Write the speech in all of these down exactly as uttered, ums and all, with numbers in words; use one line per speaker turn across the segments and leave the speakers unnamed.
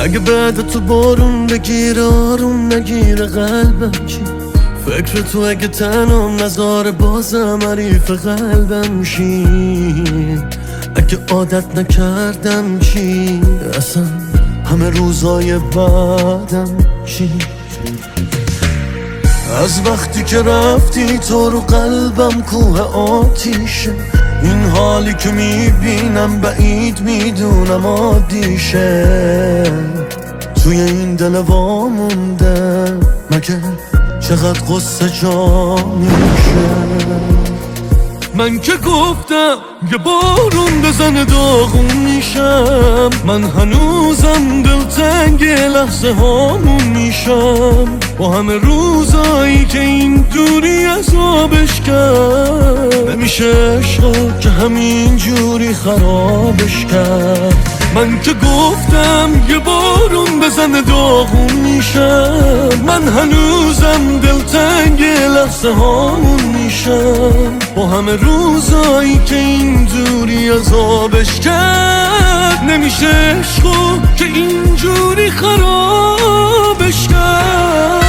اگه بعد تو بارون بگیره آروم نگیره قلبم چی؟ فکر تو اگه تنم نذاره بازم حریف قلبم شی؟ اگه عادت نکردم چی؟ اصلا همه روزای بعدم چی؟ از وقتی که رفتی تو رو قلبم کوه آتیشه، این حالی که میبینم بعید میدونم عادیشه، توی این دل وامونده مگه چقدر قصه جا میشه. من که گفتم یه بارون بزنه داغون میشم، من هنوزم دلتنگ لحظه هامون میشم، با همه روزایی که این دوری عذابش کرد، نمیشه عشقا که همین جوری خرابش کرد. من که گفتم یه بارون بزنه داغون میشم، من هنوزم دلتنگ لحظه هامون میشم، با همه روزایی که این دوری عذابش کرد، نمیشه عشقو که اینجوری خرابش کرد.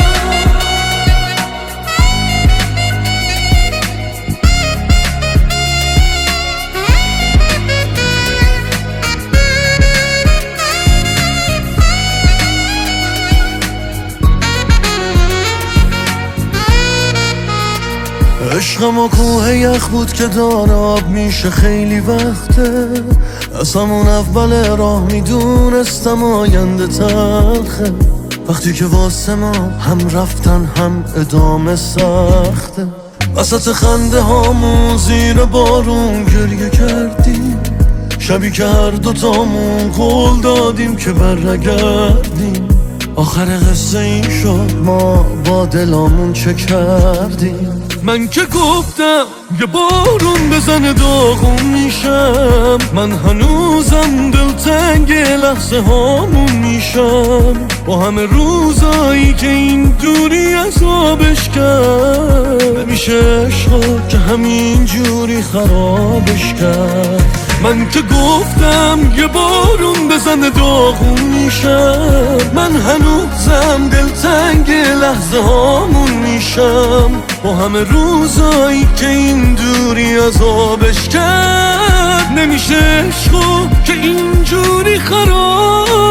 عشقم و کوه یخ بود که داره آب میشه خیلی وقته، از همون اول راه میدونستم آینده تلخه، وقتی که واسه ما هم رفتن هم ادامه سخته، وسط خنده هامون زیر بارون گریه کردیم، شبی که هر دوتامون قول دادیم که برنگردیم، آخر قصه این شد ما با دلامون چه کردیم. من که گفتم یه بارون بزنه داغون میشم، من هنوزم دلتنگ لحظه هامون میشم، با همه روزایی که این دوری عذابش کرد، نمیشه عشقا که همین جوری خرابش کرد. من که گفتم یه بارون بزنه داغون میشم، من هنوزم دلتنگ لحظه هامون میشم، با همه روزایی که این دوری عذابش کرد، نمیشه عشقو که اینجوری خراب